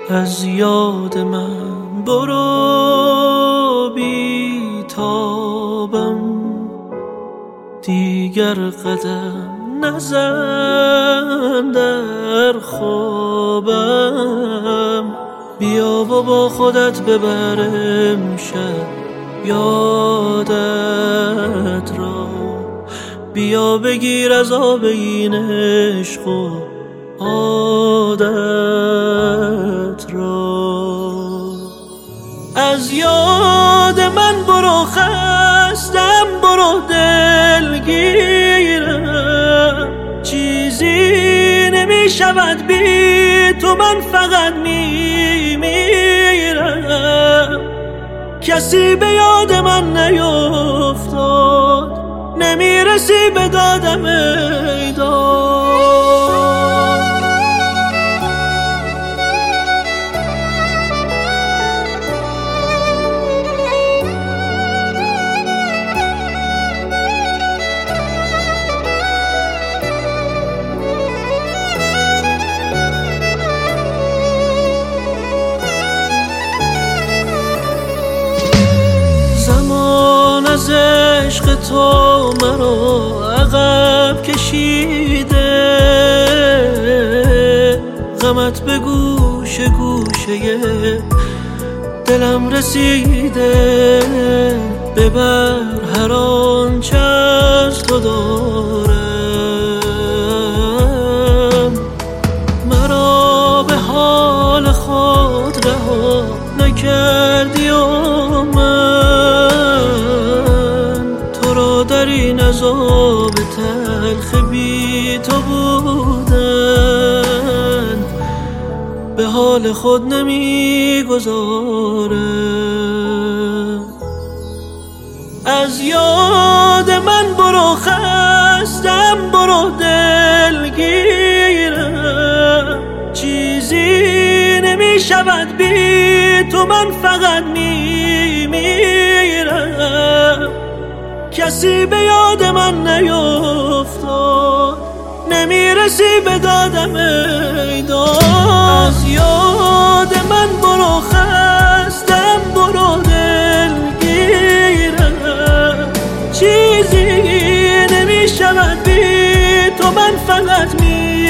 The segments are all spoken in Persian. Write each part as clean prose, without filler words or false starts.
از یاد من برو بی تابم، دیگر قدم نزن در خوابم. بیا و با خودت ببرم شب یادت را، بیا بگیر از آب این عشق و عادت را. از یاد من برو خستم، برو دلگیرم، چیزی نمی شود بی تو، من فقط میمیرم. کسی به یاد من نیفتاد، نمیرسی به دادم ای داد. زمان از عشق تو مرا عقب کشیده، غمت به گوش گوشه دلم رسیده. ببر هر آنچه از تو دارم، مرا به حال خود رها نکردی و در این عذاب تلخ بی تو بودن به حال خود نمی گذارم. از یاد من برو خستم، برو دلگیرم، چیزی نمی شود بی تو، من فقط میمیرم. کسی به یاد من نیفتاد، نمیرسی به دادم ای داد. از یاد من برو خستم، برو دلگیرم، چیزی نمی شود بی تو، من فقط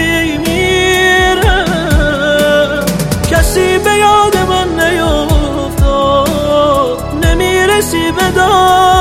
میمیرم. کسی به یاد من نیفتاد، نمیرسی به دادم